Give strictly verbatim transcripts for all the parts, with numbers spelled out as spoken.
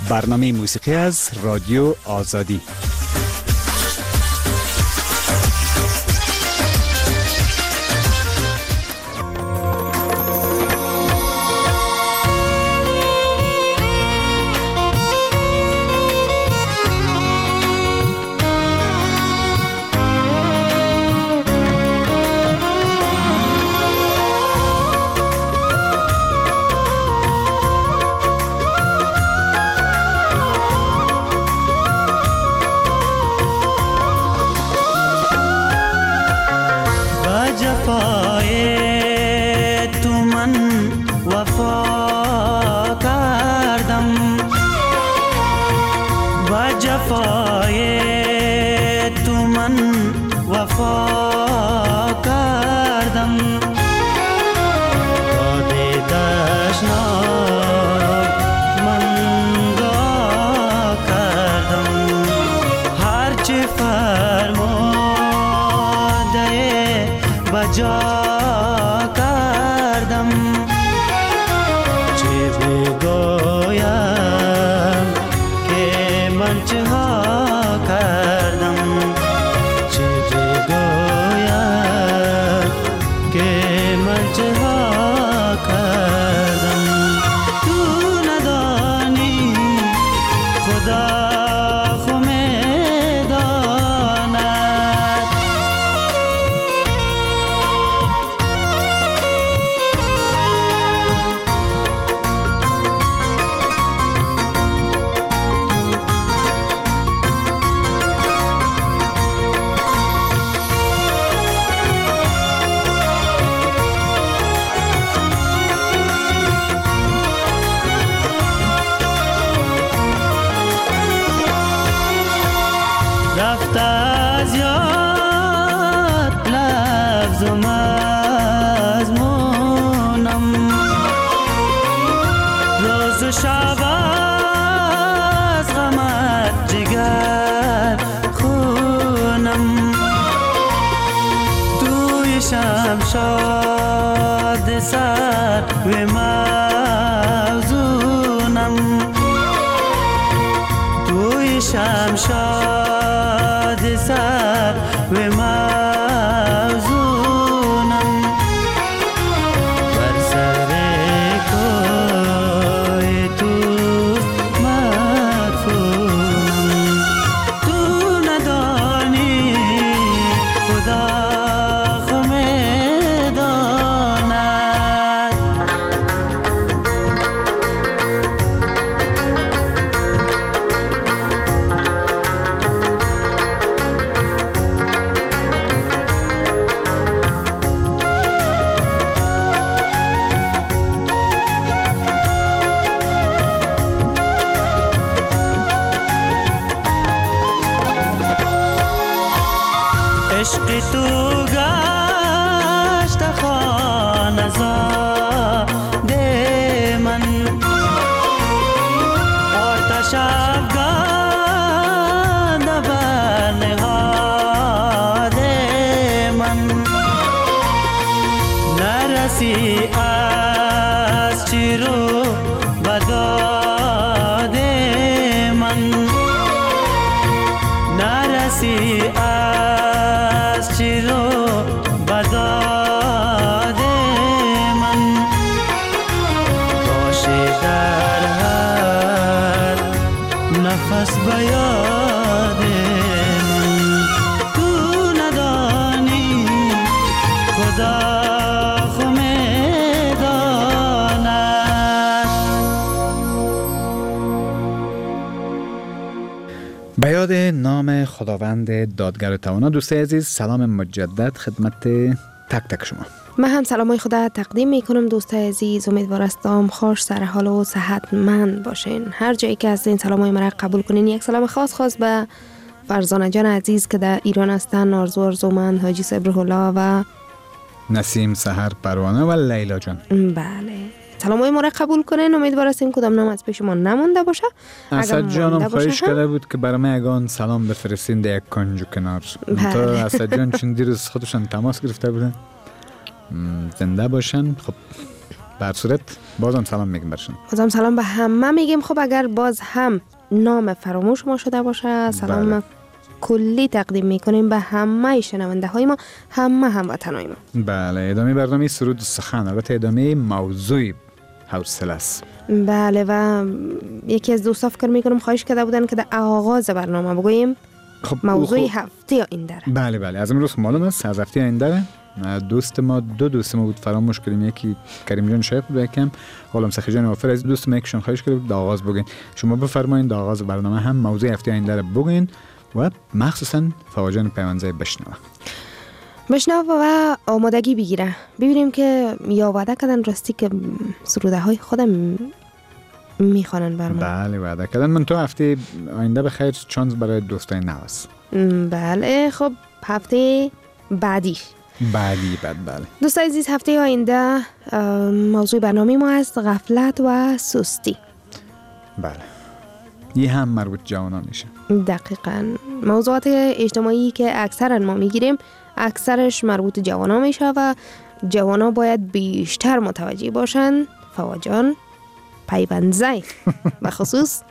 برنامه موسیقی از رادیو آزادی. شاد سر و موزونم توی شمشاد سر و موزونم بر سر کوی تو مدفونم تو ندانی خدا عشق تو گشت خانه زاد من آتش افگان بر نهاد من نرسی از چی رو بداد من نرسی از چی رو بداد من باشه در هر نفس بیاد من تو ندانی خدا به یاد نام خداوند دادگر و توانا. دوستای عزیز، سلام مجدد خدمت تک تک شما. من هم سلامای خدا تقدیم میکنم دوستای عزیز. امیدوار هستم خوش سر حال و صحتمند باشین. هر جایی که هستین سلامای مرا قبول کنین. یک سلام خاص خاص به فرزانه جان عزیز که در ایران هستن، آرزو ارزومند، حاجی صبرالله و نسیم سحر پروانه و لیلا جان. بله، سلامای ما را قبول کنین. امیدوار هستیم کدام نام از پیش ما نمونده باشه. اسد جانم خواهش کرده بود که برای من یگان سلام بفرستین در یک کنج و کنار. تو اسد جان چون دیروز خودشان تماس گرفته بودن، زنده باشن. خب بر صورت بازم سلام میگم برشون. بازم سلام به همه میگیم. خب اگر باز هم نام فراموش ما شده باشه، سلام بله. کلی تقدیم میکنیم به همه شنونده های ما، همه هموطنای ما. بله، ادامه برنامه سرود سخن، البته ادامه موضوع حوصله است. بله، و یکی از دوستا فکر میکنم خواهش کرده بودن که در آغاز برنامه بگوییم خب موضوع خب... هفته آینده. بله بله، از امروز معلوم است از هفته آینده دوست ما دو دوست ما بود فراموش کردیم، یکی کریم جان شیخ بود، یکم غلام سخی جان وفر. از دوست ما یکشون خواهش کرد در آغاز بگین. شما بفرمایید در آغاز برنامه هم موضوع هفته آینده رو بگین و مخصوصا فواجان پیوندزای بشنوه بشنوه و آمادگی بگیره. ببینیم که یا وعده کردن راستی که سروده های خودم میخوانن برام. بله وعده کردن. من تو هفته آینده به خیر چانس برای دوستای نو است. بله خب هفته بعدی بعدی بعد بله دوستای عزیز، هفته آینده موضوع برنامه ما است غفلت و سستی. بله، یه هم مربوط جوانان میشه. دقیقاً موضوعات اجتماعی که اکثرا ما میگیریم اکثرش مربوط جوانان میشه و جوانا باید بیشتر متوجه باشن. فواجان پیوندزای به خصوص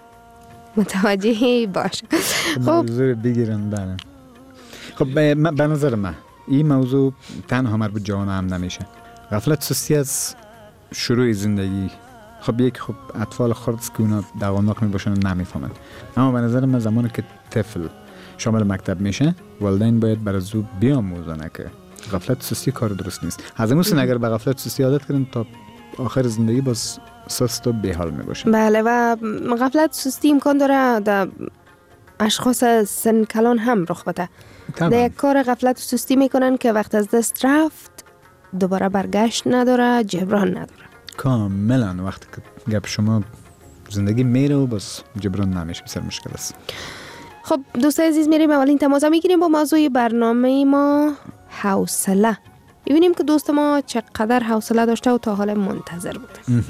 متوجه باشه. خب موضوع بگیرن. بله خب به نظر من این موضوع تنها مربوط جوان هم نمیشه. غفلت سستی از شروع زندگی. خب یک خب اطفال خرد که اونا دوامدار میباشن و نمیفهمن، اما به نظر من زمانی که طفل شامل مکتب میشه والدین باید بر از او بیاموزن که غفلت سستی کار درست نیست. از این موسن اگر به غفلت سستی عادت کردن تا آخر زندگی باز سست و بیحال میباشن. بله، و غفلت سستی امکان داره در اشخاص سن کلان هم رخ بده. در یک کار غفلت و سستی میکنن که وقت از دست رفت دوباره برگشت نداره، جبران نداره. کاملا وقتی که گپ شما زندگی میره و بس جبران نمیشه، بسیار مشکل است. خب دوستای عزیز، میریم اولین تماس میگیریم با موضوع برنامه ما حوصله. ببینیم که دوست ما چقدر حوصله داشته و تا حال منتظر بود.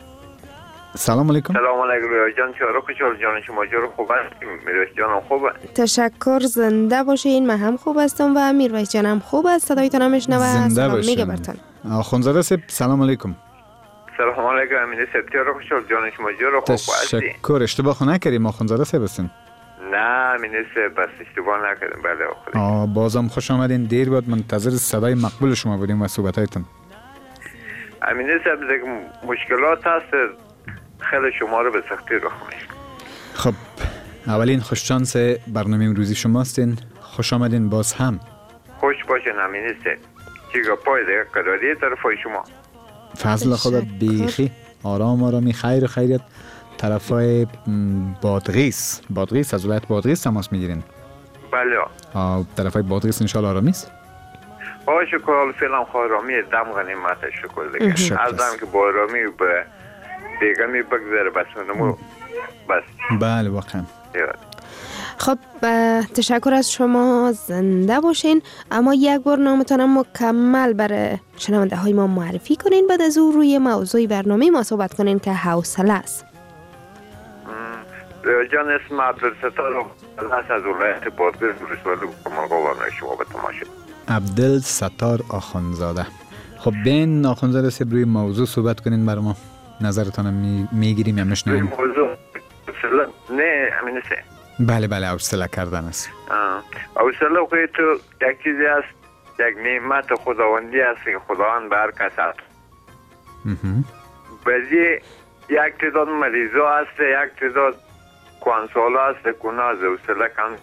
سلام علیکم. سلام علیکم جان، چرا خوشحال جان شما جان خوب هستیم؟ میرویس جانم خوبه؟ تشکر، زنده باشین. من هم خوب هستم و میرویس جانم خوب است. صدایتان هم میشنوه. سلام میگه برتون. آخوندزاده صاحب سلام علیکم. سلام علیکم امین صاحب، چرا خوشحال جان شما جان خوب هستی؟ تشکر. اشتباه خو نکردیم آخوندزاده صاحب هستین؟ نه امین صاحب بس اشتباه نکردم. بله آخوندی. آ بازم خوش آمدین. دیر بود منتظر صدای مقبول شما بودیم و صحبتایتون. امین صاحب دیگه مشکلات هست، خیلی شما رو به سختی راه میشه. خب اولین خوش شانس برنامه امروزی شما هستین. خوش آمدین باز هم. خوش باشین امین صاحب. چیگا پای دیگه قراری طرفای شما. فضل خدا بیخی آرام آرامی خیر و خیریت طرفای بادغیس. بادغیس از ولایت بادغیس تماس میگیرین؟ بله. آ طرفای بادغیس ان شاء الله آرامی است. آ شکر فعلا آرامی دم غنیمت شکر دیگه. ازم که با آرامی به دیگه می بگذره بس منو بس. بله واقعا. خب تشکر از شما، زنده باشین. اما یک بار نامتان مکمل برای شنونده های ما معرفی کنین، بعد از او روی موضوع برنامه ما صحبت کنین که حوصله است. جان اسم عبدالستار است از ولایت بادغیس ولسوالی کمالگاورنای شما به تماشا. عبدالستار آخوندزاده. خب بین آخوندزاده صاحب روی موضوع صحبت کنین برای ما. نظرتان می میگیریم یا میشنویم؟ موضوع نه امین صاحب. بله بله حوصله کردن است. حوصله خود تو یک چیزی است، یک نعمت خداوندی است که خداوند به هر کس عطا. بعضی یک تعداد مریضا است، یک تعداد کوانسالا است که از حوصله کم.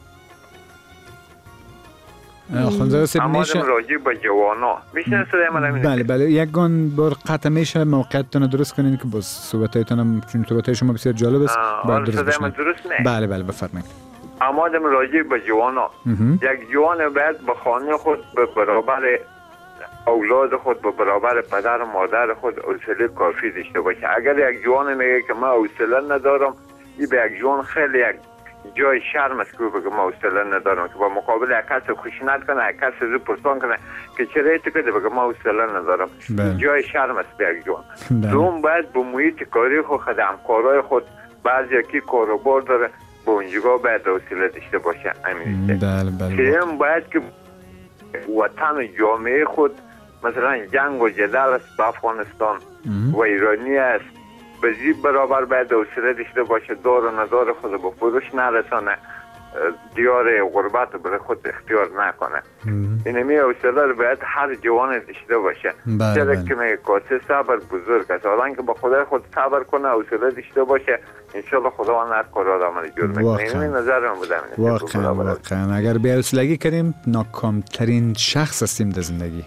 آخوندزاده صاحب میشه راجع به جوانا میشه صدای من امین؟ بله بله یکان بار قطع میشه موقعیتتون درست کنین که باز صحبتایتون هم چون صحبتای شما بسیار جالب است باید درست بشنوید. بله بله بفرمایید. اما دم راجع به جوانا، یک جوان باید به خانه خود به برابر اولاد خود به برابر پدر و مادر خود حوصله کافی داشته باشه. اگر یک جوان میگه که من حوصله ندارم، این به یک جوان خیلی یک جای شرم است که بگه ما حوصله ندارم، که با مقابل یک کس خشونت کنه، یک کس رو پرسان کنه که چرا تو کده بگه ما حوصله ندارم. جای شرم است به یک جوان. دوم باید به محیط کاری خود خود همکارای خود بعضی کی کاروبار داره به اونجا باید حوصله داشته باشه. امین بله بله. سوم باید که وطن و جامعه خود مثلا جنگ و جدل است به افغانستان و ایرانی است، به زی برابر باید حوصله داشته باشه دار و ندار خود به فروش نرسانه، دیار غربت برای خود اختیار نکنه. اینمی حوصله رو باید هر جوان داشته باشه. چرا که میگه کاسه صبر بزرگ است، حالا که با خدای خود صبر کنه، حوصله داشته باشه، انشالله خداوند هر کار آدم رو جور میکنه. این نظر من بودم. واقعا واقعا اگر بی حوصلگی کنیم ناکامترین شخص هستیم در زندگی.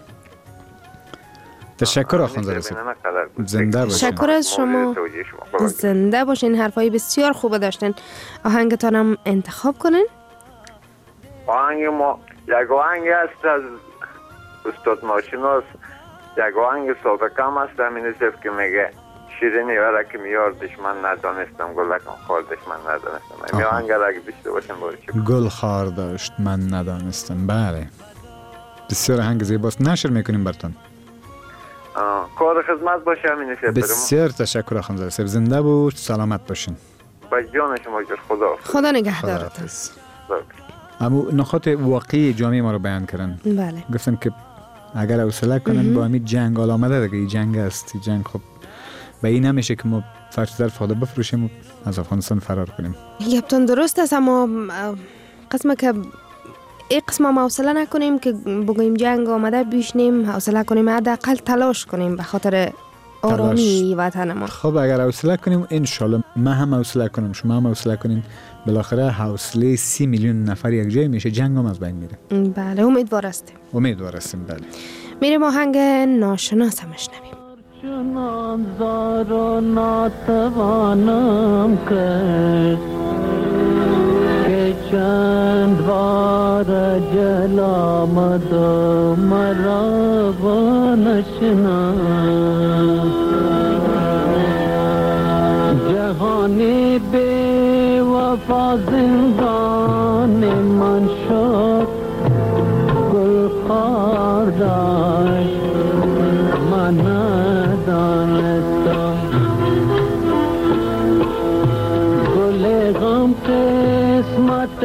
تشکر آخوند رسید. زنده باشین. تشکر از شما. زنده باشین. حرفای بسیار خوب داشتین. آهنگتان هم انتخاب کنین. آهنگ ما یک آهنگ است از استاد ناشناس، یک آهنگ ساده کم است، همین است که میگه شیرینی وره که میار دشمن ندانستم، گلکم خار دشمن ندانستم. این آهنگ را اگه بیشتر باشین باید گل خار داشت من ندانستم. بله بسیار آهنگ زیباست. نشر میکنیم براتون. کار خدمت باشه. همین است. بسیار تشکر آخوند رسید. زنده بود، سلامت باشین. با جان شما جور. خدا خدا نگهدارتون. اما نکات واقعی جامعه ما رو بیان کردن. بله. گفتن که اگر حوصله کنن با همین جنگ آمده دیگه، این جنگ است، این جنگ خب به این نمیشه که ما فرض در فاده بفروشیم و از افغانستان فرار کنیم. گپتون درست است، اما قسمه که این قسم ما حوصله نکنیم که بگوییم جنگ آمده بیشنیم، حوصله کنیم حداقل تلاش کنیم به خاطر آرامی وطن ما. خب اگر حوصله کنیم انشالله ما هم حوصله کنیم، شما هم حوصله کنین، بالاخره حوصله سی میلیون نفر یک جای میشه، جنگ هم از بین میره. بله امیدوار هستیم. امیدوار هستیم. بله میریم آهنگ ناشناس هم شنویم. چنان زار و ناتوانم کرد که چند بار جلا مد مرا و نشناس، جهانی بی وفا زندان من شد، گل خار داشت من ندانستم، گل غم قسمت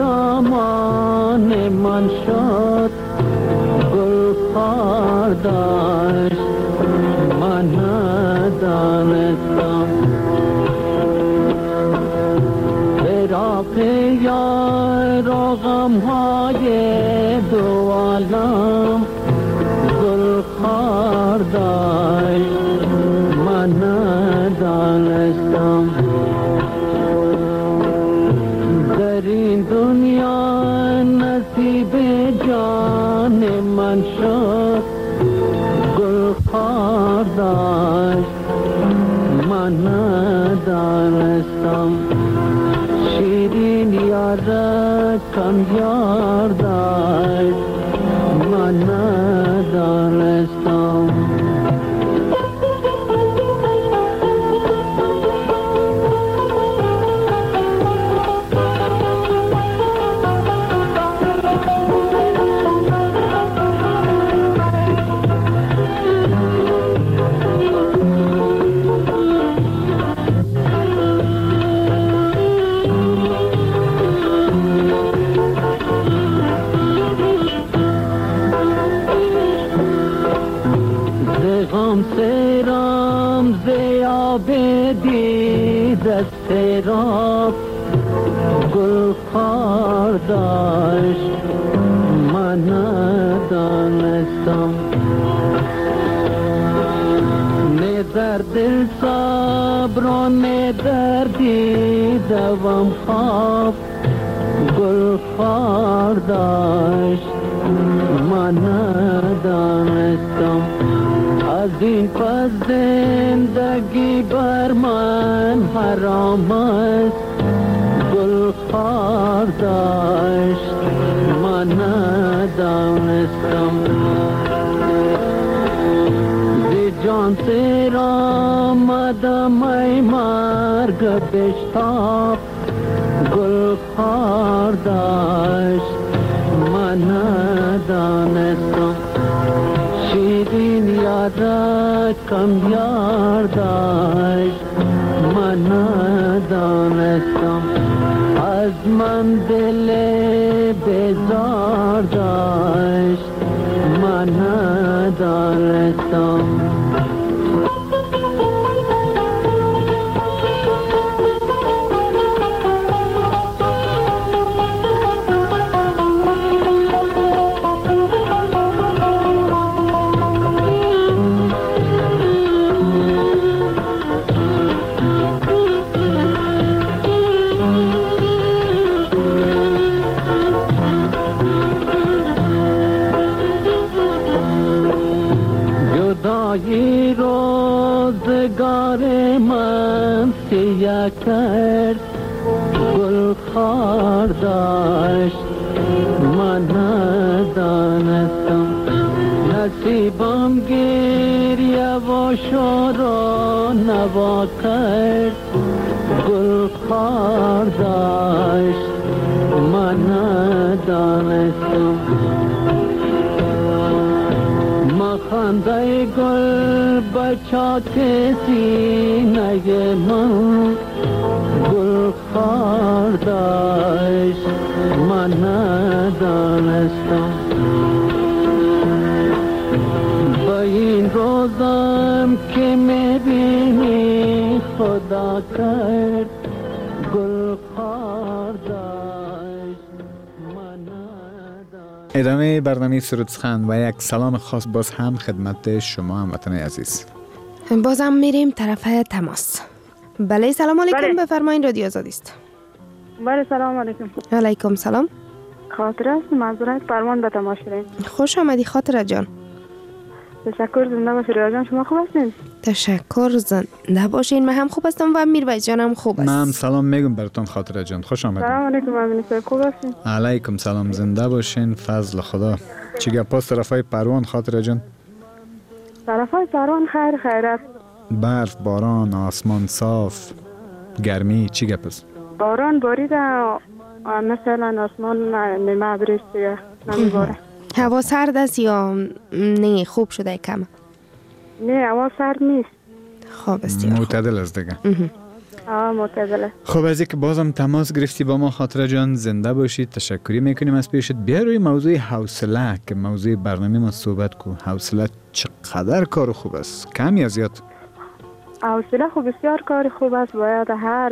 دامان من شد، گل خار داشت من ندانستم، فراق یار و غمهای دو عالم، گل خار داشت من ندانستم، در این دنیا نصیب جان من شد، گل خار داشت من ندانستم، شیرین یار کم یار داشت من ندانستم. سرام زیاب دید سراب، گل خار داشت من ندانستم، نه در دل صبر و نه در دیدم خواب، گل خار داشت من ندانستم، از این پس زندگی بر من حرام است، گل خار داشت من ندانستم، زی جان سیر آمدم ای مرگ بشتاب، گل خار داشت من ندانستم، شیرین یار کم یار داشت من ندانستم، از من دل بیزار داشت من ندانستم. روزگار من سیاه کرد گل خار داشت من ندانستم نصیبم گریه و شور و نوا کرد گل خار داشت من ندانستم خنده گل بچات سینه من گل خار داشت من ندانستم با این روزم که میبینی خدا کرد گل خار داشت من ندانستم. ادامه برنامه سرود سخن و یک سلام خاص باز هم خدمت شما هموطن عزیز. بازم میریم طرف تماس. بله سلام علیکم. بله. بفرمایید رادیو آزادی است. بله سلام علیکم. علیکم سلام. خاطر است معذرت فرمان به تماس شدیم. خوش آمدی خاطره جان. تشکر زنده باشید ریا جان شما خوب هستین؟ تشکر زنده باشین. من هم خوب هستم و میرویس جانم خوب است. من سلام میگم براتون خاطره جان خوش آمدید. سلام علیکم امین صاحب خوب هستین؟ علیکم سلام زنده باشین فضل خدا. چی گپ است طرفای پروان خاطره جان؟ طرفای پروان خیر خیرت. برف باران آسمان صاف گرمی چی گپ است؟ باران باریده مثلا آسمان نیمه بریش دیگه نمیباره. هوا سرد است یا نه خوب شده کم؟ نه هوا سرد نیست. خوب است یا معتدل است دیگه. هوا معتدله. خب از اینکه بازم تماس گرفتی با ما خاطره جان زنده باشید تشکری میکنیم از پیشت. بیا روی موضوع حوصله که موضوع برنامه ما صحبت کو. حوصله چقدر کار خوب است کم یا زیاد؟ حوصله خوب بسیار کار خوب است. باید هر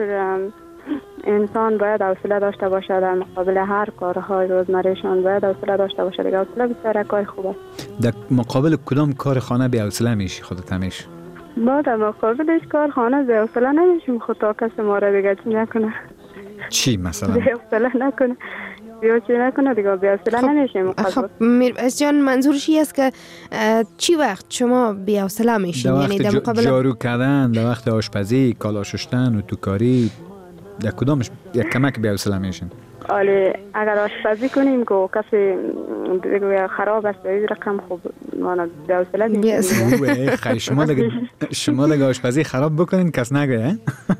انسان باید حوصله داشته باشه در مقابل هر کارهای روزمرهشان باید حوصله داشته باشه. دیگه حوصله بسیار کار خوب است. در مقابل کدام کار خانه بی حوصله میشی خودت همیشه؟ ما در مقابلش کار خانه بی حوصله نمیشیم. خدا کسی ما را دیگه چی نکنه. چی مثلا؟ بی حوصله نکنه. بیا چی نکنه دیگه بی حوصله نمیشیم. خب میرویس جان منظورش این است که چی وقت شما بی حوصله میشین؟ یعنی در مقابل جارو کردن، در وقت آشپزی، کالا شستن و توکاری در کدامش یک کمک بی حوصله میشین؟ آلی اگر آشپزی کنیم که کسی دیگه خراب است این رقم خوب ما بی حوصله میشیم. خیلی شما دیگه شما دیگه آشپزی خراب بکنین کس نگه؟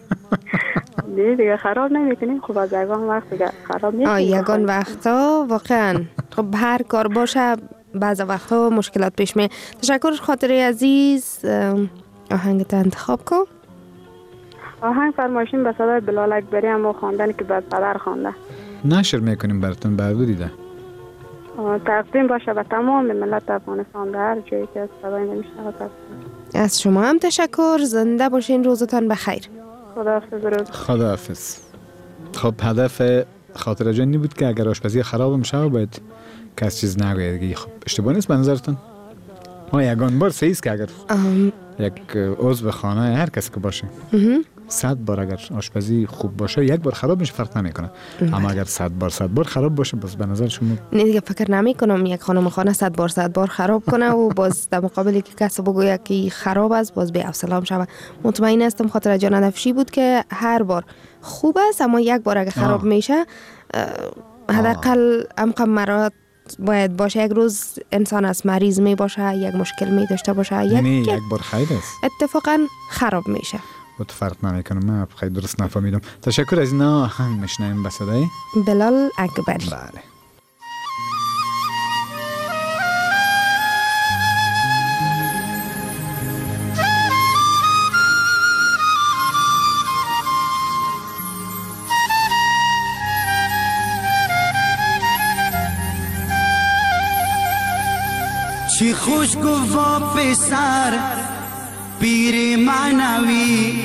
دیگه دیگه خراب نمیکنیم. خب از یگان وقت دیگه خراب میکنیم. آه یگان وقتا واقعا خب هر کار باشه بعض وقتا مشکلات پیش می. تشکر خاطره عزیز. آهنگت انتخاب کن. آهنگ فرمایشین به صدای بلال اکبری هم خواندن که بعد پدر خوانده نشر میکنیم براتون بعدو دیده. تقدیم باشه به تمام ملت افغانستان در هر جایی که صدای نمیشنوه. از شما هم تشکر. زنده باشین. روزتان بخیر. خداحافظ. روز خداحافظ. خب هدف خاطره جان بود که اگر آشپزی خراب میشه باید کس چیز نگه دیگه. خب اشتباه نیست به نظرتون؟ ها یگان بار سیست که اگر ام... یک عضو خانه هر کس که باشه صد بار اگر آشپزی خوب باشه یک بار خراب میشه فرق نمیکنه. اما اگر صد بار صد بار خراب باشه بس به نظر شما نه دیگه فکر نمی کنم یک خانم خانه صد بار صد بار خراب کنه و باز در مقابلی که کسی بگوید که خراب است باز بی حوصله شود. مطمئن هستم خاطر جان هدفشی بود که هر بار خوب است اما یک بار اگر خراب آه. میشه حداقل امکان مرات باید باشه. یک روز انسان از مریض می باشه یک مشکل می داشته باشه یک, یک بار خیر است اتفاقا خراب میشه. و تو فرق نمیکنه. من خیلی درست نفهمیدم. تشکر از اینا. هم میشنیم به صدای بلال اکبری. بله. چی خوش گفت پسر پیر معنوی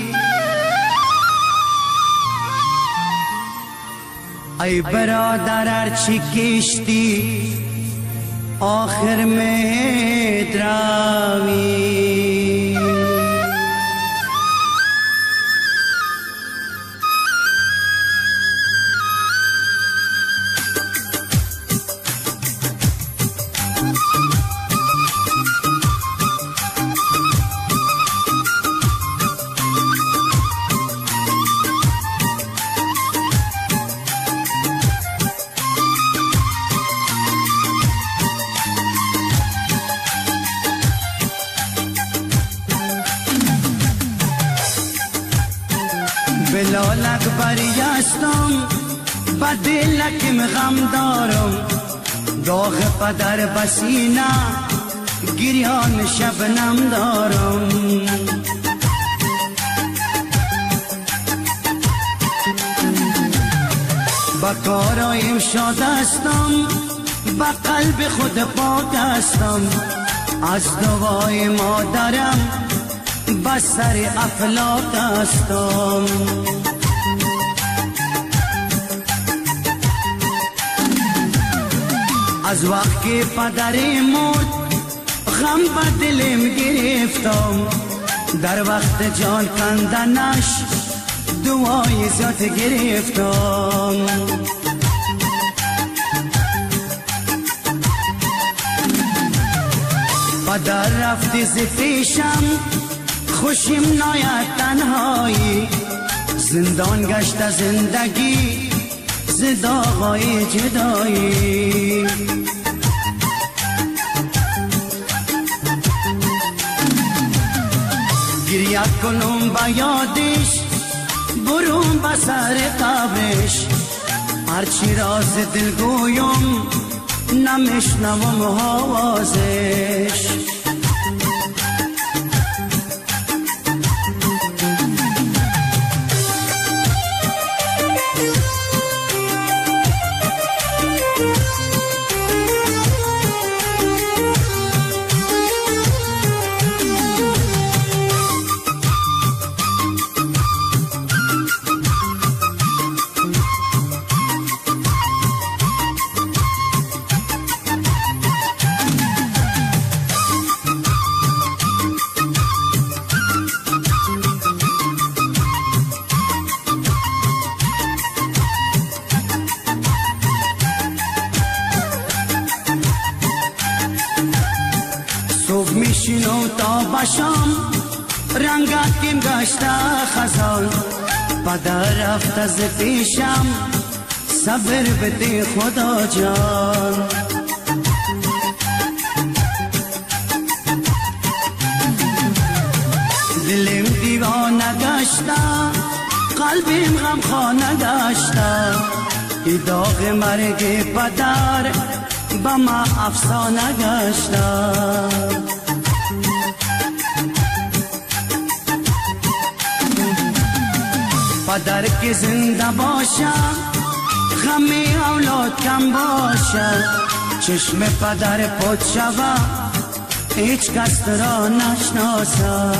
ای برادر ارچی کشتی آخر میں دراوی بلالک بریستم با دلکم غم دارم داغ پدر بسینه گریان شبنم دارم با کارایم شادستم با قلب خود پاکستم از دوای مادرم با سر افلاک هستم از وقت که پدری مرد غم به دلم گرفتم در وقت جان کندنش دعای زیاد گرفتم پدر رفتی ز پیشم خوشیم ناید تنهایی زندان گشت زندگی ز داغای جدایی گریه کنم با یادش برون با سر قبرش هرچی راز دل گویم نمیشنوم آوازش صبح میشینم تا باشم رنگاتیم گشته خزان پدر رفت از پیشم صبر بده خدا جان دلم دیوانه گشته قلبیم غم خانه گشته ای داغ مرگ پدر با ما افسانه گشته پدر که زنده باشه غم اولاد کم باشه چشم پدر پد شوه هیچ کس را نشناسه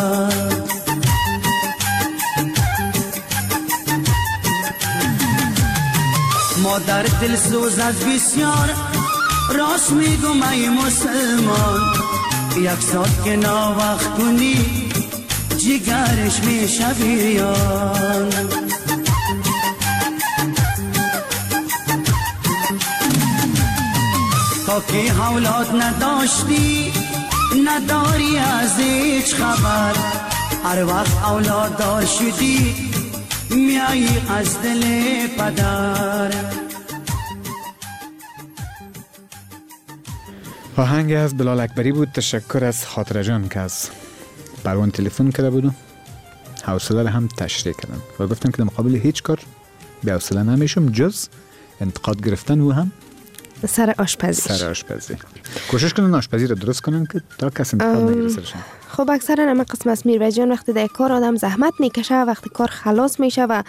مادر دل سوز از بسیار راست میگم ای مسلمان یک ساعت که ناوقت کنی جگرش میشه بیان تا که اولاد نداشتی نداری از هیچ خبر هر وقت اولاد داشتی میایی از دل پدر آهنگ از بلال اکبری بود. تشکر از خاطره جان که از پروان تلفن کرده بود و حوصله را هم تشریح کردن و گفتن که در مقابل هیچ کار به حوصله نمیشم جز انتقاد گرفتن و هم سر آشپزی سر آشپزی کوشش کنن آشپزی را درست کنن که تا کس انتقاد نگیره سرشون. خب اکثرا همه قسم است میربای جان وقتی در کار آدم زحمت میکشه وقتی کار خلاص میشه و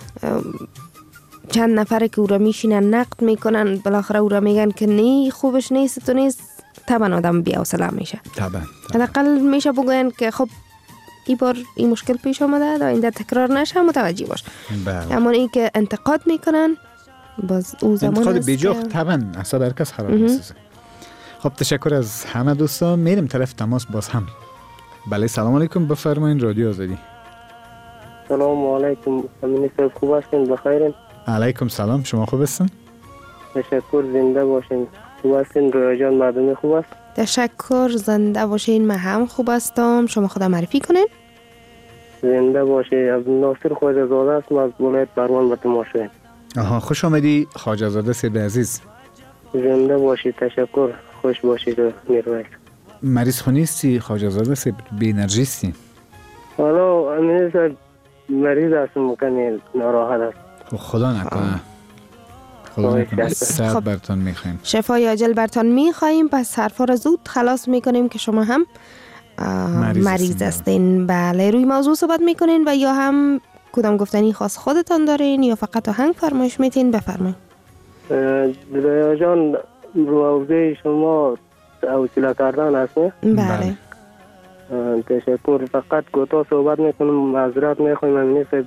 چند نفره که او را میشینن نقد میکنن بالاخره او را میگن که نه خوبش نیست تو نیست طبعا آدم بی حوصله میشه. طبعا حداقل میشه بگوین که خب این بار این مشکل پیش آمده و اینجا تکرار نشه متوجه باش. بله. اما این که انتقاد میکنن باز او زمان انتقاد است بیجا که طبعا اصلا هر کس خراب نیست. خب تشکر از همه دوستان. میریم طرف تماس باز هم. بله سلام علیکم بفرمایین رادیو آزادی. سلام علیکم امین صاحب خوب هستین بخیرین؟ علیکم سلام شما خوب هستین؟ تشکر زنده باشین. خوب هستین رویا جان مردم خوب است؟ تشکر زنده باشین من هم خوب هستم شما خدا معرفی کنین. زنده باشی از ناصر خواجه زاده است از ولایت پروان به تماشا. آها خوش آمدی خواجه زاده سید عزیز. زنده باشی تشکر خوش باشید میرویس. مریض خونی هستی خواجه زاده سید بی انرژی هستی؟ حالا امین صاحب مریض هستم کمی ناراحت است. خدا نکنه خدا نکنه صبر برتان میخوایم، شفای عاجل برتان میخوایم. پس حرفا را زود خلاص میکنیم که شما هم مریض, مریض هستین. بله، روی موضوع صحبت میکنین و یا هم کدام گفتنی خاص خودتان دارین یا فقط آهنگ فرمایش میتین؟ بفرمایید. دلیا جان، موضوع شما حوصله کردن است. بله. تشکر. فقط کوتاه صحبت میکنم، معذرت میخوایم. امینی صاحب،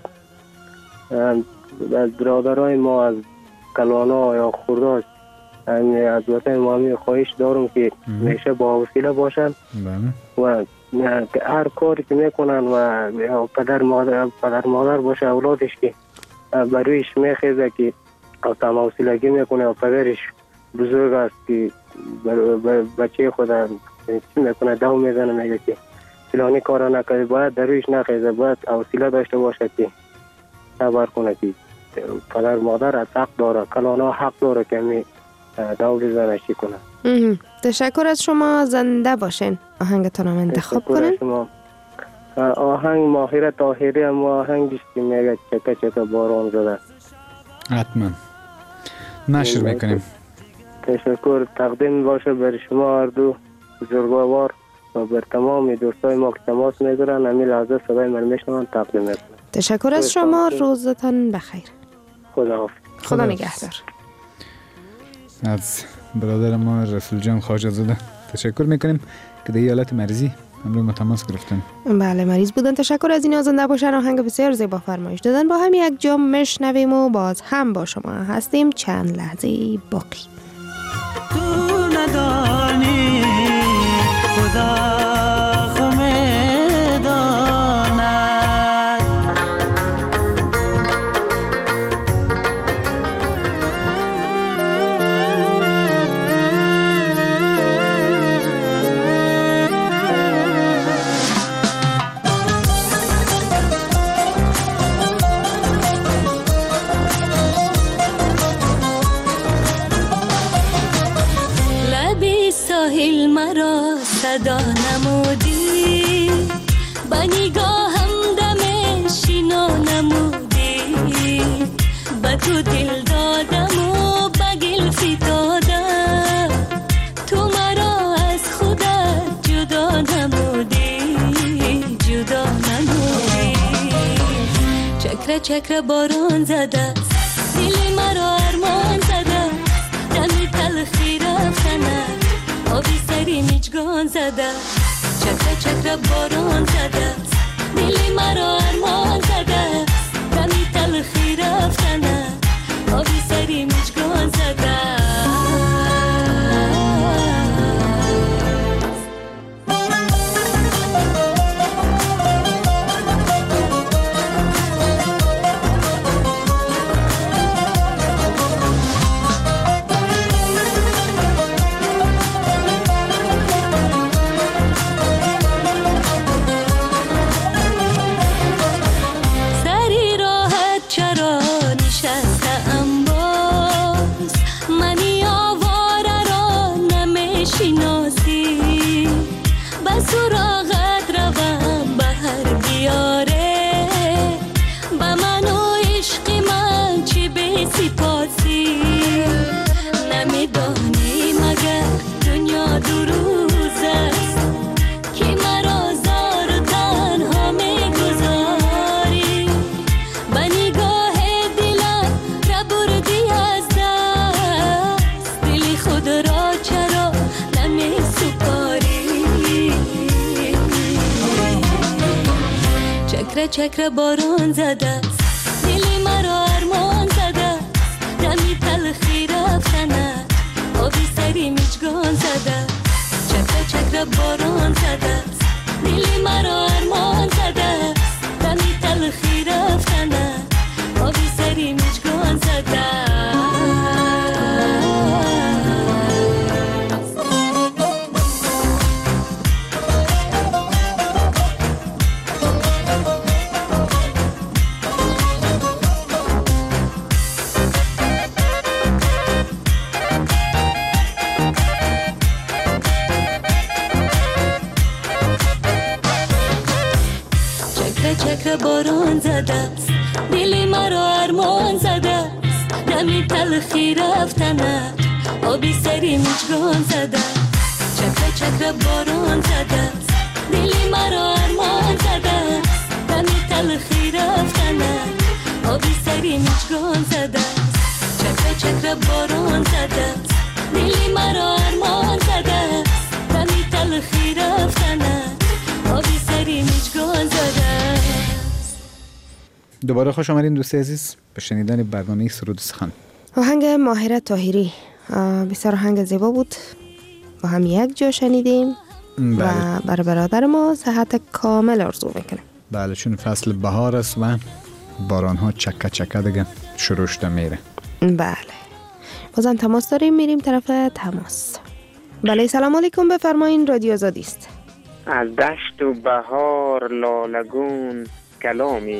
از برادرای ما از کلانا یا خورداش از وطن ما می خواهش دارم که میشه با حوصله باشن و هر کاری که میکنن و پدر مادر پدر مادر باشه اولادش که برویش میخیزه که کم حوصلگی میکنه و پدرش بزرگ است که بچه خود چی میکنه دو میزنه میگه که فلانی کارا نکرده، باید درویش نخیزه، باید حوصله داشته باشه که صبر کنه که پدر مادر از حق داره، کلانا حق داره که می دو بزنه چی کنه. تشکر از شما، زنده باشین. آهنگتون هم انتخاب کنین. آهنگ ماهر طاهری هم آهنگش که میگه چکه چکه باران زده. حتما نشر میکنیم. تشکر. تقدیم باشه بر شما هر دو بزرگوار و بر تمام دوستای ما که تماس میگیرن. همین لحظه صدای من میشنون تقدیم میکنم. تشکر از شما، روزتان بخیر. خدا حافظ. خدا نگهدار. از برادر ما رسول جان خواجه زاده تشکر میکنیم که در حالت مریضی امروز ما تماس گرفتن. بله، مریض بودن. تشکر از این زنده باشن. آهنگ بسیار زیبا فرمایش دادن. با هم یک جام میشنویم و باز هم با شما هستیم چند لحظه باقی. تو ندانی خدا ساحل مرا صدا نمودی، با نگاهم دم شینا نمودی، با تو دل دادم و با گل فتادم، تو مرا از خودت جدا نمودی، جدا نمودی. چکر چکر باران زده دل مرا ارمان زده، دم تلخی رفتنه آبی سری میچگان زده، چکر چکر باران زده دل مرا ارمان زده، دمی تلخی رفتنه آبی سری میچگان زده. چکر باران زده دل مرا ارمان زده، دمی تلخی رفتنه آبی سری میچگان زده، چکر چکر باران زده دل مرا ارمان زده، دمی تلخی رفتنه آبی سری میچگان زده. باران زده است دل مرا ارمان زده است دمی تلخی رفتنه آبی سری مجگان زده چکر چکر باران زده است دل مرا ارمان زده است دمی تلخی رفتنه آبی سری مجگان زده است چکر چکر باران زده است دل مرا ارمان زده است دمی تلخی رفتنه آبی سری مجگان زده است. دوباره خوش آمدین دوست عزیز به شنیدن برنامه سرود سخن. آهنگ ماهره طاهری بسیار آهنگ زیبا بود، با هم یک جا شنیدیم و برای برادر ما صحت کامل آرزو میکنیم. بله، چون فصل بهار است و باران ها چکه چکه دیگه شروع شده میره. بله، بازم تماس داریم، میریم طرف تماس. بله، سلام علیکم، بفرمایین، رادیو آزادی است. از دشت و بهار لالگون کلامی،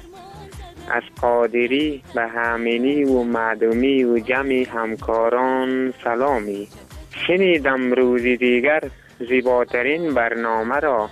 از قادری به همینی و معدومی و جمع همکاران سلامی. شنیدم روزی دیگر زیباترین برنامه را،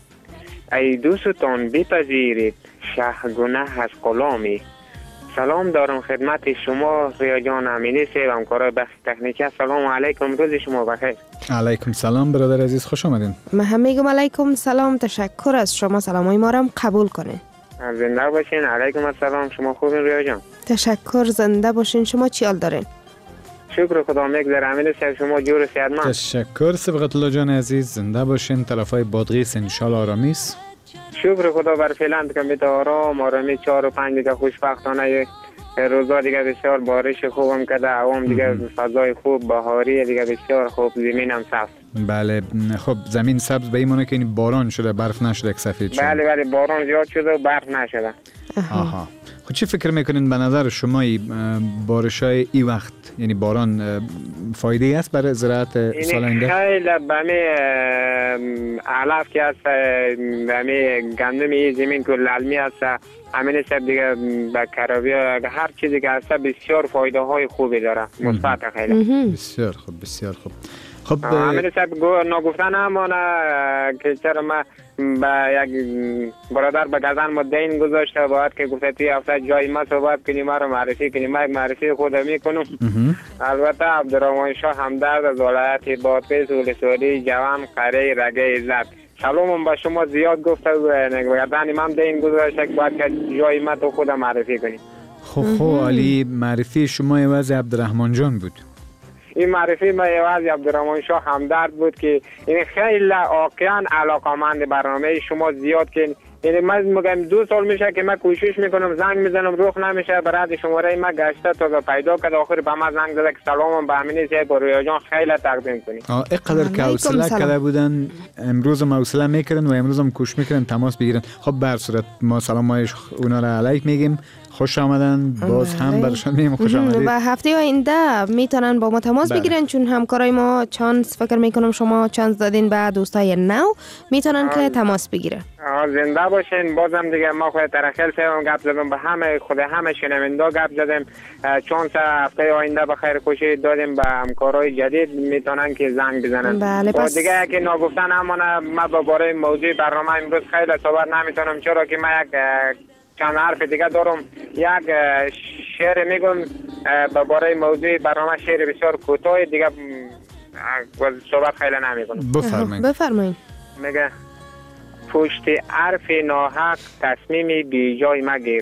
ای دوستان بپذیرید شه گناه از غلامی. سلام دارم خدمت شما ریا جان امینی سی و همکارای بخش تکنیکی. سلام علیکم، روز شما بخیر. علیکم سلام برادر عزیز، خوش آمدین. من هم میگم علیکم سلام، تشکر از شما، سلامای ما را هم قبول کنین. زنده باشین. علیکم السلام، شما خوبین ریا جان؟ تشکر، زنده باشین. شما چی حال دارین؟ شکر خدا میگذره. امین سی شما جور صحتمند؟ تشکر سبقت الله جان عزیز، زنده باشین. طرفای بادغیس ان شاء الله آرامی است. شکر خدا بر فعلا که میت آرام آرامی چهار و پنج دیگه خوشبختانه روزا دیگه بسیار بارش خوبم کده، عوام دیگه فضای خوب بهاری دیگه بسیار خوب، زمینم سبز. بله، خب زمین سبز به این معنی که این باران شده، برف نشده که سفید شده. بله بله، باران زیاد شده و برف نشده. آها. خب چی فکر میکنین به نظر شما بارش های این وقت، یعنی باران فایده است برای زراعت سال آینده؟ خیلی بمی علف که هست، بمی گندم این زمین که للمی هست، همین سب دیگه به کراوی هر چیزی که هست بسیار فایده های خوبی داره، مثبت خیلی. بسیار خوب، بسیار خوب. خب همین سب نگفتن همانه که چرا ما با یک برادر به گردن ما دین گذاشته، باید که گفته توی هفته جای ما صحبت کنیم، ما رو معرفی کنیم، ما یک معرفی خود میکنم. البته عبدالرحمن شاه همدرد از ولایت بادغیس ولسوالی جوان قره رگه عزت. سلامم با شما زیاد گفته به گردن من دین گذاشته که باید که جای ما تو خود معرفی کنیم. خب خب علی، معرفی شما عوض عبدالرحمن جان بود؟ این معرفی ما عوض عبدالرحمن شاه همدرد بود که این خیلی واقعا علاقمند برنامه شما زیاد که یعنی من میگم دو سال میشه که من کوشش میکنم، زنگ میزنم روخ نمیشه، برات شماره ما گشته تا پیدا کرد، آخر به من زنگ زده که سلامم به امینی سی با رویا جان خیلی تقدیم کنی. آه اینقدر که حوصله کرده بودن، امروز هم حوصله میکردن و امروز هم کوشش میکردن تماس بگیرن. خب به هر صورت ما سلامای اونا را علیک میگیم، خوش آمدن، باز هم برشان میگیم خوش آمدید. و هفته آینده میتونن با ما تماس بله. بگیرن، چون همکارای ما چانس فکر میکنم شما چانس دادین به دوستای نو، میتونن که تماس بگیرن. زنده باشین. بازم دیگه ما خود ترخیل سیوم گپ زدم، به همه خود همه شنوندا گپ زدم، چانس هفته آینده بخیر خوشی دادیم به همکارای جدید، میتونن که زنگ بزنن. بله، پس دیگه که نگفتن همونه ما با باره موضوع برنامه امروز خیلی صحبت نمیتونم، چرا که ما یک چند حرف دیگه دارم. یک شعر میگم با باره موضوع برنامه، شعر بسیار کوتاه دیگه صحبت خیلی نمیکنم. بفرمایید. بفرمایید. میگه پشت حرف ناحق تصمیم بی جای مگیر،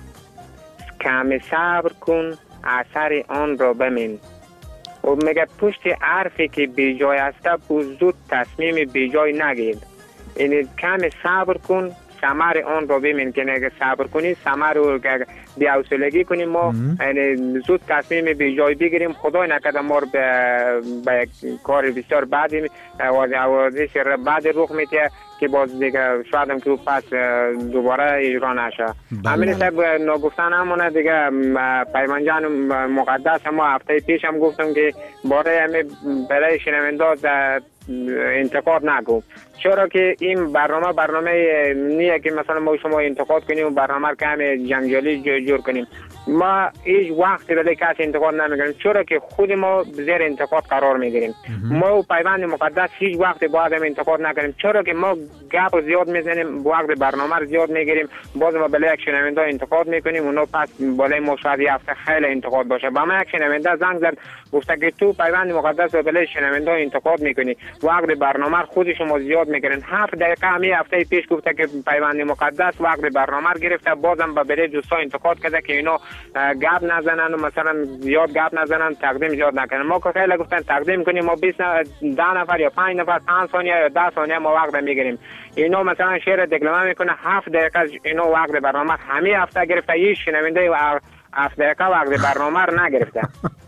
کم صبر کن اثر آن را ببین. و میگه پشت حرفی که بی جای است زود تصمیم بی جای نگیر، یعنی کم صبر کن ثمر آن رو ببین، که اگه صبر کنی ثمر رو بی حوصلگی کنیم ما یعنی زود تصمیم بی جای بگیریم، خدای نکرده ما رو به کار بسیار بعدی آوازش بعد رخ میده که باز دیگه شاید هم که پس دوباره اجرا نشه. همین صاحب نگفتن همونه دیگه، پیمان جان مقدس ما هفته پیش هم گفتم که برای همه برای شنونده انتقاد نگو. چرا که این برنامه برنامه نیه که مثلا ما شما انتقاد کنیم و برنامه رو کم جنجالی جور کنیم. ما هیچ وقتی برای کسی انتقاد نمیگیریم، چرا که خود ما زیر انتقاد قرار میگیریم. ما پیوند مقدس هیچ وقت باید هم انتقاد نکنیم، چرا که ما گپ زیاد میزنیم، وقت برنامه رو زیاد میگیریم، باز ما برای یک شنونده انتقاد میکنیم، اونا پس بالای ما شاید یه هفته خیلی انتقاد باشه. با ما یک شنونده زنگ زد گفته که تو پیوند مقدس و برای شنونده انتقاد میکنی، وقت برنامه رو خود شما زیاد میگیرین. هفت دقیقه همین هفته پیش گفته که پیوند مقدس وقت برنامه رو گرفته، بازم با برای دوستا انتقاد کرده که اینا گپ نزنن و مثلا زیاد گپ نزنن، تقدیم زیاد نکنن. ما که خیلی گفتن تقدیم کنیم، ما بیست ده نفر یا پنج نفر پنج ثانیه یا ده ثانیه ما وقت میگیریم. اینا مثلا شعر دکلمه میکنه، هفت دقیقه اینا وقت برنامه همین هفته گرفته، هیچ شنونده و هفت دقیقه وقت برنامه رو نگرفته.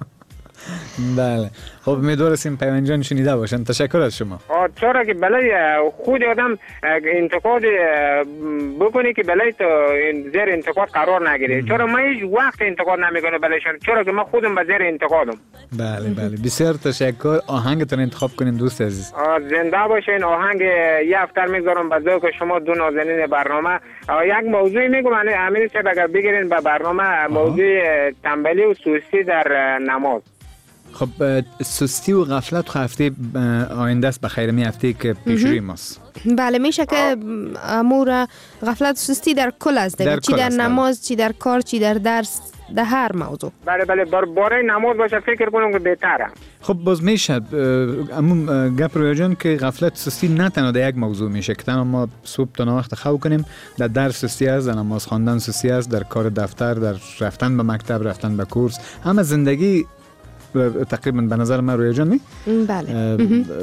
بله خب امیدوارم پیوند جان شنیده باشن. تشکر از شما. چرا که بلای خود آدم انتقاد بکنی که بلای تو زیر انتقاد قرار نگیره. چرا ما هیچ وقت انتقاد نمیکنه بلایشان، چرا که ما خودم به زیر انتقادم. بله بله بسیار تشکر. آهنگتون انتخاب کنین دوست عزیز. زنده باشین. آهنگ یه هفته میذارم به ذوق شما دو نازنین برنامه. یک موضوعی میگم همین چه اگر بگیرین به برنامه، موضوع تنبلی و سستی در نماز. خب سستی و غفلت خو هفته آینده است، بخیر می هفته که پیش روی ماست. بله میشه که امور غفلت و سستی در کل است دیگه، چی در نماز، چی در کار، چی در درس، در هر موضوع. بله بله بر باره نماز باشه فکر کنم که بهتره. خب باز میشه امون گپ رویا جان که غفلت سستی نه تنها در یک موضوع میشه که تنها ما صبح تا وقت خو کنیم، در درس سستی است، در نماز خواندن سستی است، در کار دفتر، در رفتن به مکتب، رفتن به کورس، همه زندگی تقریبا به نظر من رویا جان می؟ بله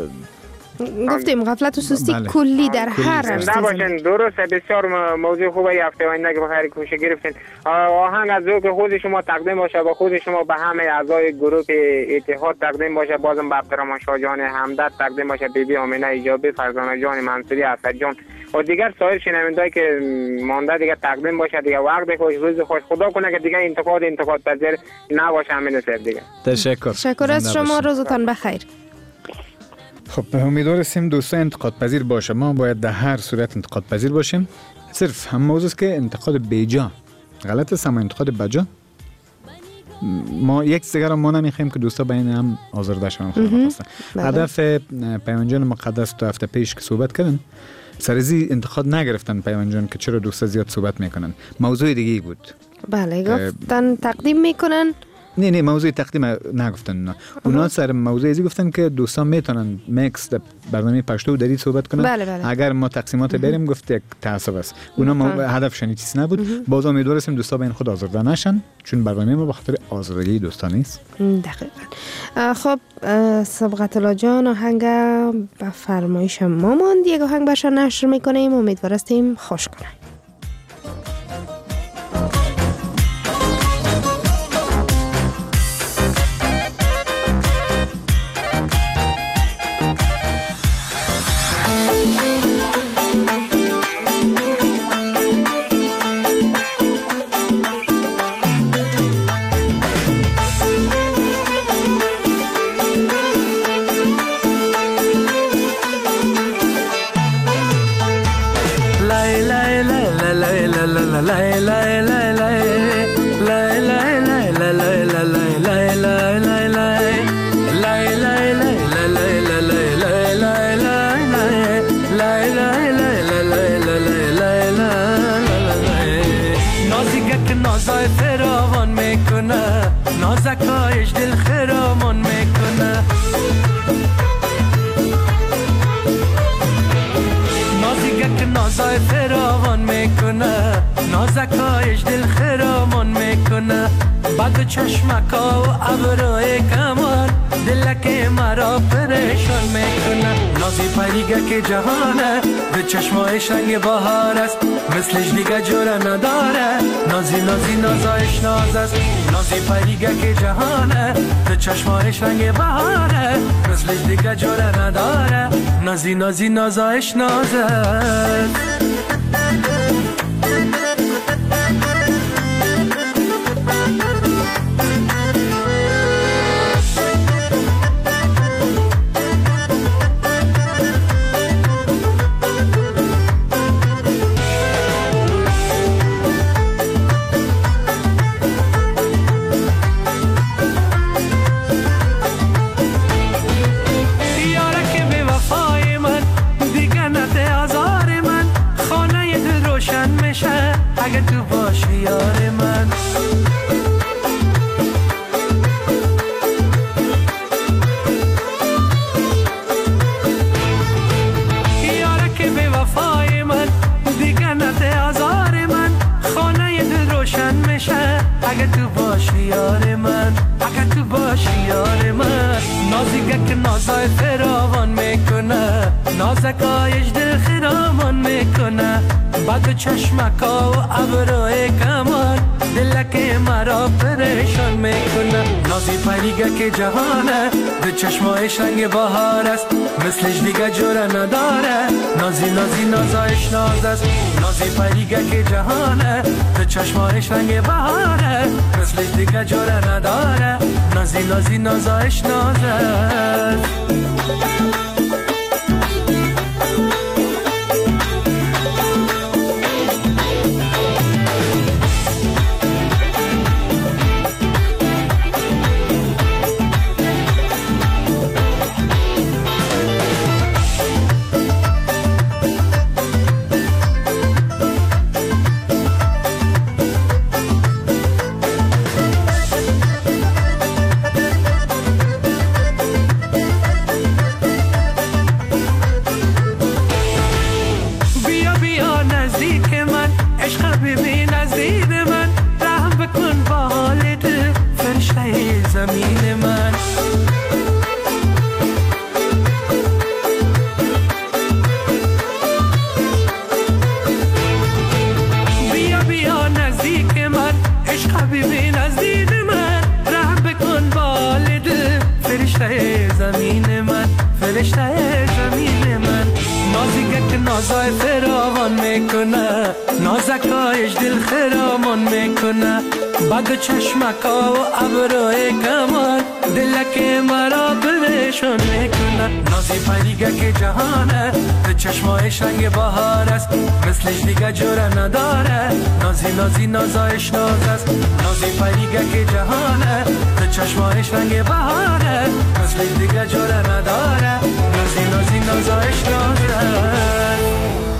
گفتیم غفلت و سستی بله. کلی در هر زنده باشین. درسته، بسیار موضوع خوبه. هفته آینده که بخیر کوشش گرفتین. آهنگ از ذوق خود شما تقدیم باشه، با خود شما به همه اعضای گروه اتحاد تقدیم باشه، بازم به عبدالرحمن شاه جان همدرد تقدیم باشه، بیبی آمینه ایجابی، فرزانه جان منصوری، اسد جان و دیگر سایر شنوندهایی که مانده دیگه تقدیم باشه. دیگه وقت خوش، روز خوش. خدا کنه که دیگه انتقاد انتقاد پذیر نباشه. همین صاحب دیگه تشکر. تشکر از شما. روزتان بخیر. خب امیدوارم دوستان انتقاد پذیر باشه. ما باید در هر صورت انتقاد پذیر باشیم. صرف هم موضوع است که انتقاد بیجا غلط است، اما انتقاد بجا ما یک دیگر ما نمیخوایم که دوستا بین هم آزرده شون. هدف پیوند جان مقدس تو هفته پیش که صحبت کردن سرزی انتقاد نگرفتن پیوند جان که چرا دوستا زیاد صحبت میکنن. موضوع دیگه بود. بله گفتن تقدیم میکنن. نه نه موضوع تقدیم نگفتن. نه اونا سر موضوع ازی گفتن که دوستان میتونن میکس در برنامه پشتو دری صحبت کنن. بله بله. اگر ما تقسیمات بریم گفت یک تعصب است. اونا مو... هدفشون چیزی نبود. باز امیدوارم دوستا بین خود آزرده نشن، چون برنامه ما به خاطر آزردگی دوستان نیست. دقیقاً. خب سبقت الله جان آهنگ به فرمایش ما ماند، یک آهنگ برشان نشر میکنیم، امیدوارستیم خوش کنه. نازکایش دل خرامان میکنه، نازیگه که نازای فراوان میکنه، نازکایش دل خرامان میکنه، بعد چشمکا و ابروی کمان دلک مرا پریشان میکنه. نازی پریگه که جهانه به چشمایش رنگ بهار است، مثلش دیگه جوره نداره. نازی نازی نازایش ناز است، نازی پریگه که جهانه به چشمایش رنگ بهاره، مثلش دیگه جوره نداره. نازی نازی نازایش ناز است. باشی یار من. یاره که به وفای من دیگه نده آزار من، خانه دل روشن میشه اگه تو باشی یار من، اگه تو باشی یار من. نازیگه که نازای فراوان میکنه، نازکایش دل خرامان میکنه، بعد چشمکا و ابروی کمان دلک مرا پریشان میکنه. نازی پریگه که جهانه، دو چشمایش رنگ بهار است، مثلش دیگه جوره نداره. نازی نازی نازایش ناز است، نازی پریگه که جهانه، دو چشمایش رنگ بهاره، مثلش دیگه جوره نداره. نازی نازی نازایش ناز است. نازای فراوان میکنه، نازکایش دل خرامان میکنه، بعد چشمکا و ابروی کمان دلک مرا پریشان میکنه. نازی پریگه که جهانه، به چشمایش رنگ بهار است، مثلش دیگه جوره نداره. نازی نازی نازایش ناز است، نازی پریگه که جهانه، به چشمایش رنگ بهاره، مثلش دیگه جوره نداره. نازی نازی نازایش ناز است.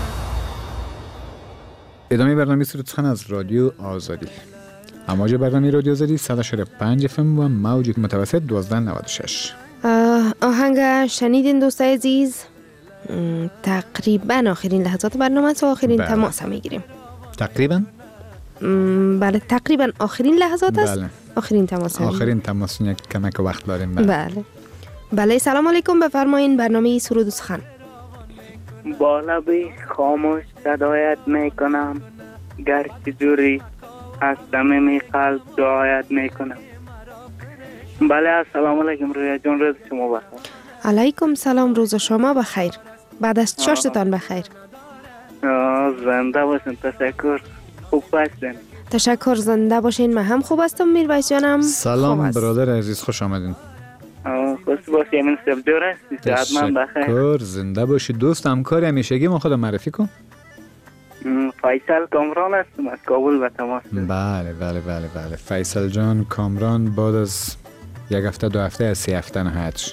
ادامه برنامه سرودخان از رادیو آزادی. امواج برنامه رادیو آزادی صد و شصت و پنج اف ام و موج متوسط دوازده نود و شش. آهنگ شنیدین دوستای عزیز؟ تقریبا آخرین لحظات برنامه است و آخرین بله. تماس هم میگیریم. تقریبا؟ بله تقریبا آخرین لحظات است. بله. آخرین تماس هم آخرین تماس یک کمک وقت داریم. بله. بله بله سلام علیکم، بفرمایین برنامه سرود و سخن. با لبی خاموش صدایت میکنم، گرچه جوری از صمیم قلب دعایت میکنم. بله السلام علیکم رویا جان، روز شما بخیر. علیکم سلام، روز شما بخیر، بعد از چاشتتان بخیر. زنده باشین، تشکر، خوب باشین. تشکر، زنده باشین. من هم خوب هستم میرویس جانم. سلام برادر عزیز، خوش آمدین. خوش باشی، من سبجور هستی، حتما بخیر. تشکر، زنده باشی. دوست همکاری همیشگی ما، خودم معرفی کن. فیصل کامران هستم از کابل به تماس. بله بله بله بله فیصل جان کامران بعد از یک هفته دو هفته از سی هفته نهایتش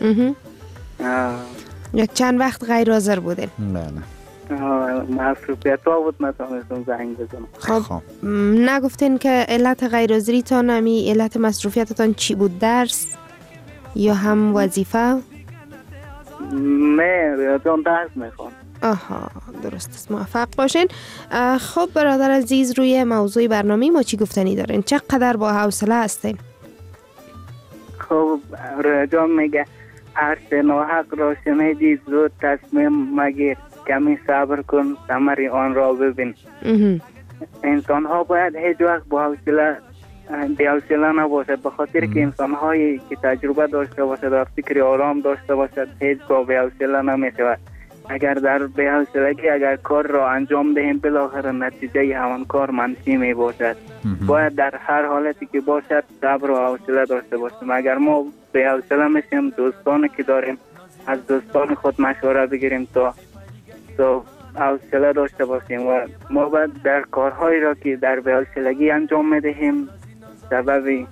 یک چند وقت غیر حاضر بودین. بله مصروفیت ها بود، نتونستم زنگ بزنم. خب نگفتین که علت غیر حاضریتان همی علت مصروفیتتان چی بود؟ درس یا هم وظیفه؟ نه جان درس میخوام. آها درست است، موفق باشین. خب برادر عزیز، روی موضوع برنامه ما چی گفتنی دارین؟ چقدر با حوصله هستین؟ خب رویا جان میگه عرش ناحق را شنیدی زود تصمیم مگیر، کمی صبر کن ثمر آن را ببین. انسان ها باید هیچ وقت با حوصله بی حوصله نباشد، به خاطر که انسان هایی که تجربه داشته باشد و فکر آرام داشته باشد هیچگاه بی حوصله نمیشود. اگر در بی حوصلگی اگر کار را انجام دهیم بالاخره نتیجه همان کار منفی می باشد. باید در هر حالتی که باشد صبر و حوصله داشته باشیم. اگر ما بی حوصله میشیم، دوستانی که داریم از دوستان خود مشوره بگیریم تا تا حوصله داشته باشیم و ما باید در کارهایی را که در بی حوصلگی انجام میدهیم سببی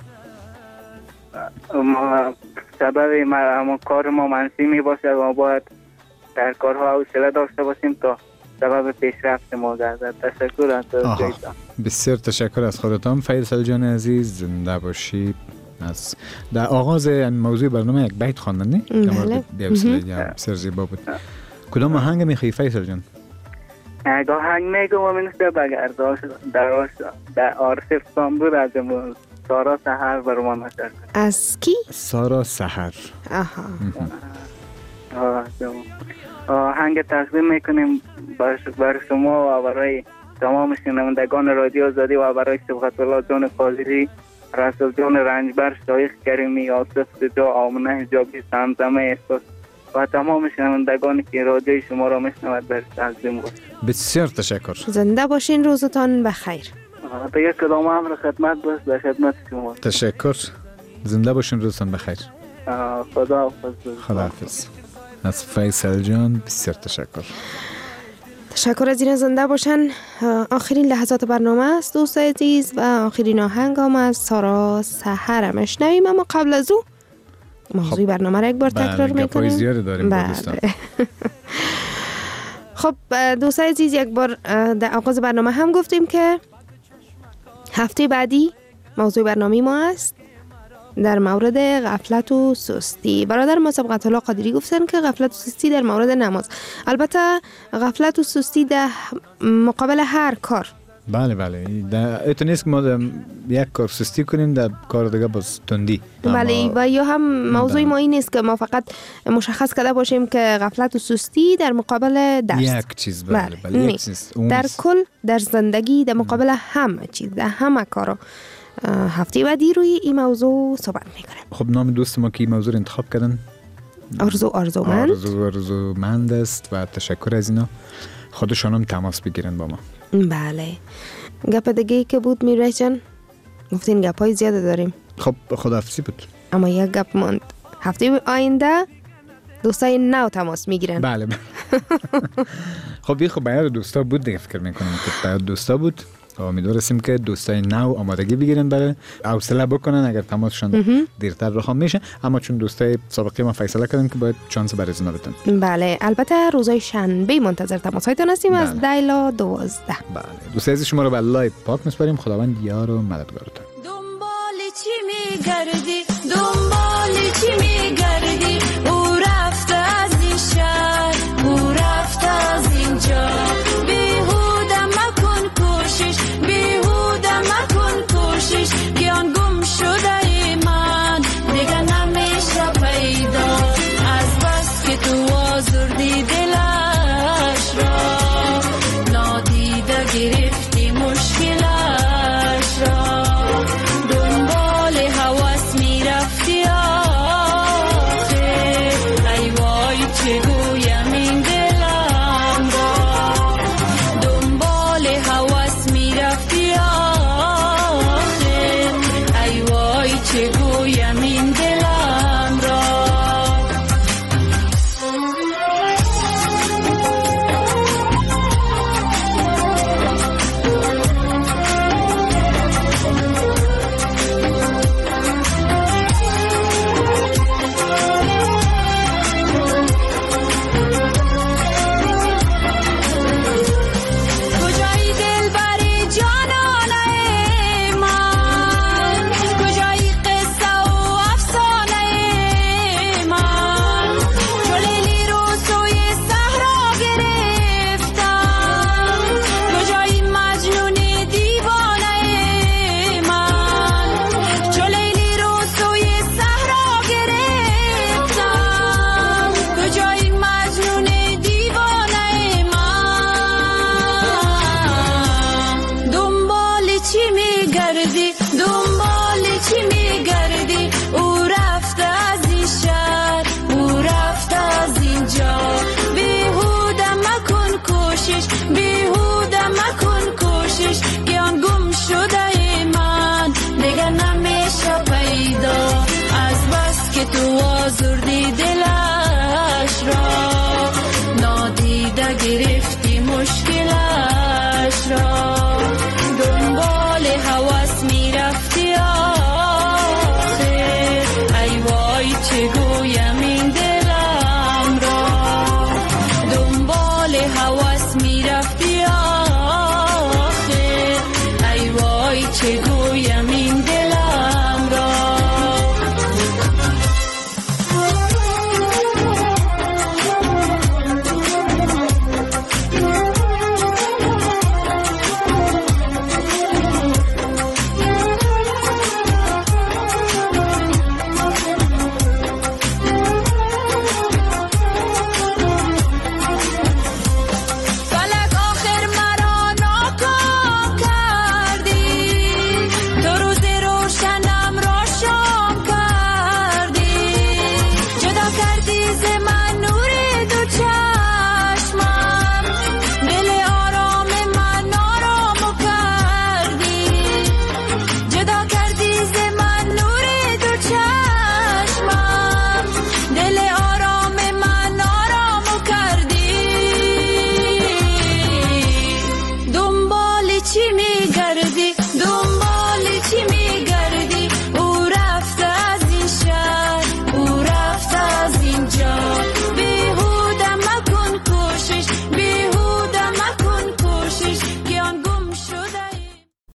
ما سببی ما کار ما منفی می باشد و باید در کارها حوصله داشته باشیم تا سبب پیشرفت ما گردد. تشکر از توجهتان. بسیار تشکر از خودتان فیصل جان عزیز، زنده باشی. از در آغاز موضوع برنامه یک بیت خواندن نه؟ بله. بسیار زیبا بود. کدام آهنگ میخوای فیصل جان؟ اگه آهنگ میگم و منسته بگرداش در در آرسف سامبور از سارا سحر برمان نشد. از کی؟ سارا سحر. آها. آهنگ تقدیم میکنیم بر شما و برای تمام شنوندگان رادیو آزادی و برای صبغت الله جان قادری، رسول جان رنجبر، شایخ کریمی، آصف سجا، آمنه حجابی، زمزمه احساس و تمام شنوندگانی که رادیو شما را میشنود بر تقدیم بود. بسیار تشکر. زنده باشین، روزتان بخیر. تا یک کلام امر خدمت بس در خدمت شما. تشکر. زنده باشین، روزتان بخیر. خدا حافظ. خدا حافظ. از فیصل جان بسیار تشکر. تشکر از این زنده باشن. آخرین لحظات برنامه است دوست عزیز و آخرین آهنگ هم از سارا سحر میشنویم، اما قبل از او موضوع خب برنامه را یک بار تکرار میکنیم. گپای زیادی داریم با دوستان. خب دوست عزیز، یک بار در آغاز برنامه هم گفتیم که هفته بعدی موضوع برنامه ما است در مورد غفلت و سستی. برادر ما صبغت الله قادری گفتن که غفلت و سستی در مورد نماز. البته غفلت و سستی در مقابل هر کار. بله بله، ایتون نیست که ما یک کار سستی کنیم در کار دیگه باز تندی. بله، و یا هم موضوع ما این نیست که ما فقط مشخص کرده باشیم که غفلت و سستی در مقابل درس یک چیز. بله بله, بله. یک چیز. در کل در زندگی در مقابل همه چیز، در همه کارا. هفته بعدی روی این موضوع صحبت میکنیم. خب نام دوست ما که این موضوع انتخاب کردن آرزو آرزومند. آرزو آرزومند است و تشکر از اینا. خودشان هم تماس بگیرن با ما. بله. گپ دیگه که بود میره جان، گفتین گپای زیاده داریم. خب خداحافظی بود، اما یک گپ ماند. هفته آینده دوستای نو تماس میگیرن. بله بله. خب این خب باید دوستا بود دیگه، فکر میکنم که باید دوستا بود. امیدواریم که دوستای نو آمادگی بگیرن برای حوصله بکنن اگر تماسشون دیرتر رها میشه، اما چون دوستای سابقه ما فیصله کردن که باید چانس برای زنا بدن. بله، البته روزهای شنبه منتظر تماس‌هایتان هستیم. بله. از دیلا دوازده. بله، دوستای عزیز شما رو به لایو پاک میسپاریم. خداوند یار و مددگارتون. دنبال چی میگردی؟ دنبال چی میگردی؟ او رفته از این شهر، او رفته از اینجا. بیهوده مکن کوشش، بیهوده مکن کوشش، گیان گم شده ای من دیگه نمیشه پیدا. از بس که تو آزردی دلش را، نادیده گرفتی مشکلش را. دنبال هوس میرفتی آخه، ای وای چگویم این دلم را. دنبال هوس میرفتی آخه، ای وای چگویم این دلم را. کجایی دلبری جانانه من، کجایی قصه و افسانه من. چو لیلی رو سوی صحرا گرفتم، کجایی مجنون دیوانه من. چو لیلی رو سوی صحرا گرفتم، کجایی مجنون دیوانه من. دنبال چی میگردی؟ دنبال چی میگردی؟ او رفته از این شهر، او رفته از اینجا. بیهوده مکن کوشش، بیهوده مکن کوشش، گیان گم شده ای من دیگه نمیشه پیدا. از بس که تو آزردی دلش را، نادیده گرفتی مشکلش را. دنبال هوس میرفتی چه گویم